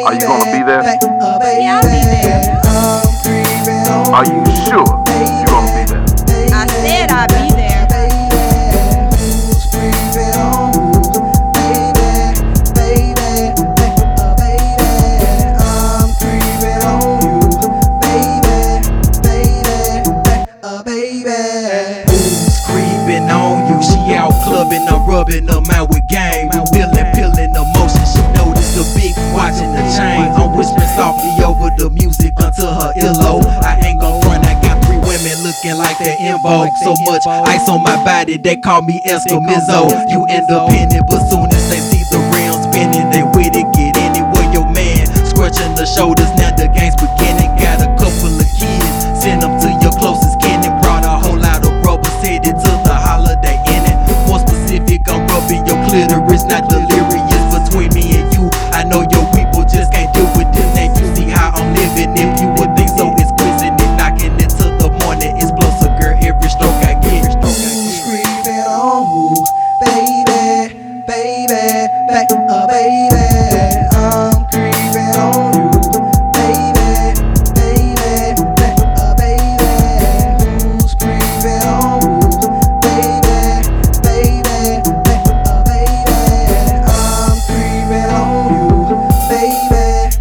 Are you gonna be there? Yeah, I'll be there. Are you sure you're gonna be there? I said I'll be there. Creeping on you, she out clubbing, I'm rubbing her mouth with game. Peeling emotion, she noticed the big watching the chain. I'm whispering softly over the music until her earlobe. I ain't gon' front, I got 3 women looking like they're in vogue. So much ice on my body, they call me Escamizzo. You independent, but soon as they see the rims spinning, they with it, get anywhere. Your man scratching the shoulders, now the game's beginning. Got a couple of kids, send them to your closest kin. And brought a whole lot of rubbers, headed to the holiday in it. More specific, I'm rubbing your clitoris, not delirious between me and you. I know your people just can't deal with this. Now you see how I'm living. If you would think so, it's quizzing it, knocking it till the morning. It's explosive, girl, every stroke I get. Screaming on you, baby, baby, baby. I'm creeping on you, baby, baby, baby. Who's creeping on you, baby, baby, baby. I'm creeping on you, baby,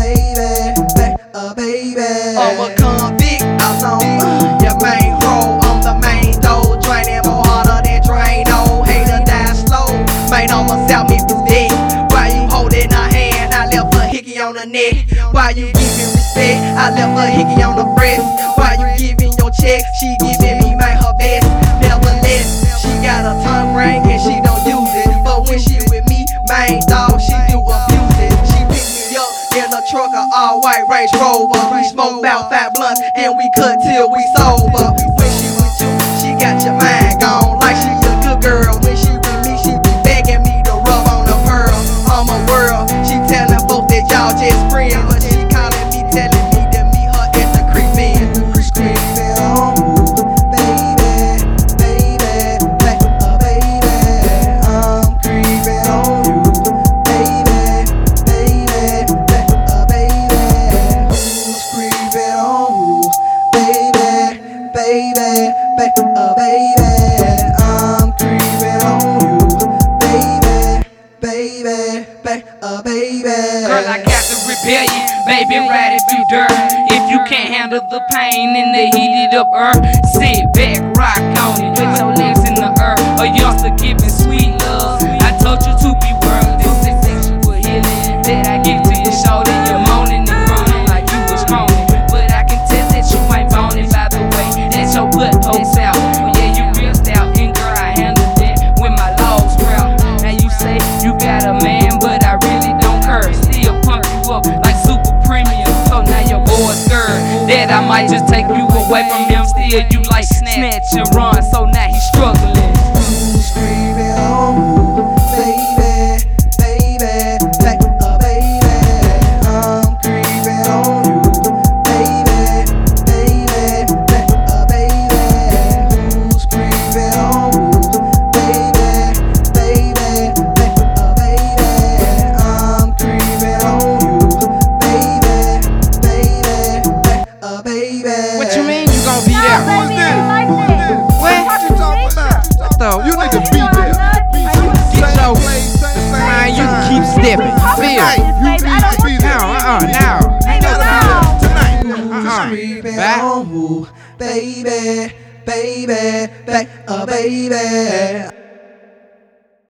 baby. I'm a convict, I'm on your main road. I'm the main door, draining more harder than Drano. Hater die slow, man, I'ma sell me through that. Why you holding her hand? I left a hickey on the neck. Why you giving respect? I left a hickey on the breast. Why you giving your check? She giving me my her best. Nevertheless, she got a tongue ring and she don't use it. But when she with me, main dog, she do abuse it. She pick me up in a truck, a all white Range Rover. We smoke about 5 blunts and we cut till we sober. When she with you, she got your mind gone like she a good girl. When she with me, she be begging me to rub on the pearl. I'm a world, she telling folks that y'all just friends, but she calling me, telling me that me her is a creepin'. Screaming on you, baby, baby, baby. I'm creeping on you, baby, baby, baby. Who's creeping on you, baby, baby, baby. I'm creeping on you, baby, baby, baby. Girl, I got to repair you, baby, right if you dirt. If you can't handle the pain in the heated up earth, sit back, rock on it, put your legs in the earth. A youngster giving sweet love, I told you to be world. This is sexual healing that I give to your shoulder. You're moaning and groaning like you was moaning, but I can tell that you ain't boning by the way that your butt pokes out. But yeah, you real stout, and girl, I handle that with my logs proud. Now you say you got a man, but I really don't care. Still pump you up like super premium, so now your boy's scared that I might just take you away from him. Still you like snatch and run, so now he's struggling. Who's screaming on you, baby, baby, baby. I'm creeping on you, baby, baby, baby. Who's creeping on you, baby, baby, baby. I'm creeping on you, baby, baby. What you mean you gon' be there? Who is this? What? What you talking about? What the? You need to be there. Get your man, you can keep stepping. Feel? You need to be there. Now. Tonight. Creeping Back. on you, baby, baby, baby.